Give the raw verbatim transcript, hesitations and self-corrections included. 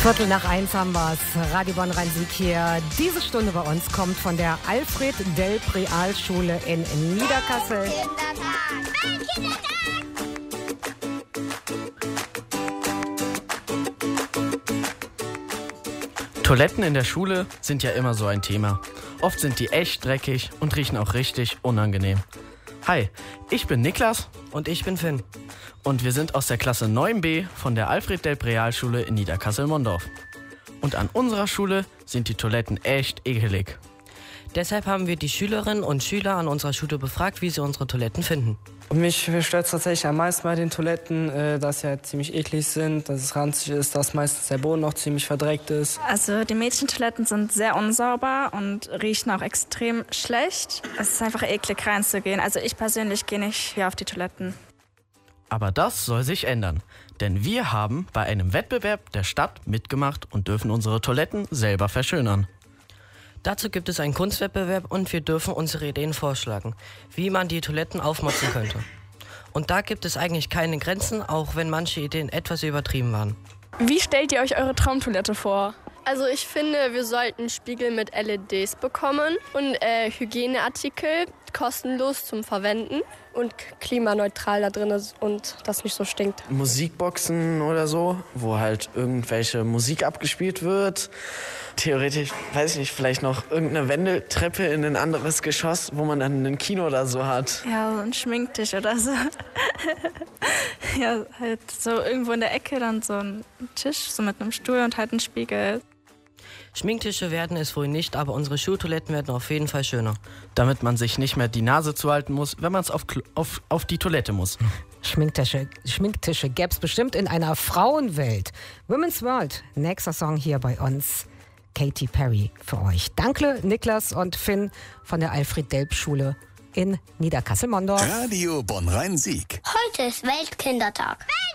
Viertel nach eins haben wir's. Radio Bonn-Rhein-Sieg hier. Diese Stunde bei uns kommt von der Alfred-Delp-Realschule in Niederkassel. Toiletten in der Schule sind ja immer so ein Thema. Oft sind die echt dreckig und riechen auch richtig unangenehm. Hi, ich bin Niklas. Und ich bin Finn. Und wir sind aus der Klasse neun b von der Alfred-Delp-Realschule in Niederkassel-Mondorf. Und an unserer Schule sind die Toiletten echt ekelig. Deshalb haben wir die Schülerinnen und Schüler an unserer Schule befragt, wie sie unsere Toiletten finden. Mich stört es tatsächlich am meisten bei den Toiletten, äh, dass sie halt ziemlich eklig sind, dass es ranzig ist, dass meistens der Boden noch ziemlich verdreckt ist. Also die Mädchentoiletten sind sehr unsauber und riechen auch extrem schlecht. Es ist einfach eklig reinzugehen. Also ich persönlich gehe nicht hier auf die Toiletten. Aber das soll sich ändern, denn wir haben bei einem Wettbewerb der Stadt mitgemacht und dürfen unsere Toiletten selber verschönern. Dazu gibt es einen Kunstwettbewerb und wir dürfen unsere Ideen vorschlagen, wie man die Toiletten aufmotzen könnte. Und da gibt es eigentlich keine Grenzen, auch wenn manche Ideen etwas übertrieben waren. Wie stellt ihr euch eure Traumtoilette vor? Also ich finde, wir sollten Spiegel mit L E Ds bekommen und äh, Hygieneartikel kostenlos zum Verwenden und klimaneutral da drin ist und das nicht so stinkt. Musikboxen oder so, wo halt irgendwelche Musik abgespielt wird. Theoretisch, weiß ich nicht, vielleicht noch irgendeine Wendeltreppe in ein anderes Geschoss, wo man dann ein Kino oder so hat. Ja, so ein Schminktisch oder so. Ja, halt so irgendwo in der Ecke dann so ein Tisch, so mit einem Stuhl und halt ein Spiegel. Schminktische werden es wohl nicht, aber unsere Schultoiletten werden auf jeden Fall schöner. Damit man sich nicht mehr die Nase zuhalten muss, wenn man es auf, auf, auf die Toilette muss. Schminktische, Schminktische gäbe es bestimmt in einer Frauenwelt. Women's World, nächster Song hier bei uns. Katy Perry für euch. Danke Niklas und Finn von der Alfred-Delp-Schule in Niederkassel-Mondorf. Radio Bonn-Rhein-Sieg. Heute ist Weltkindertag.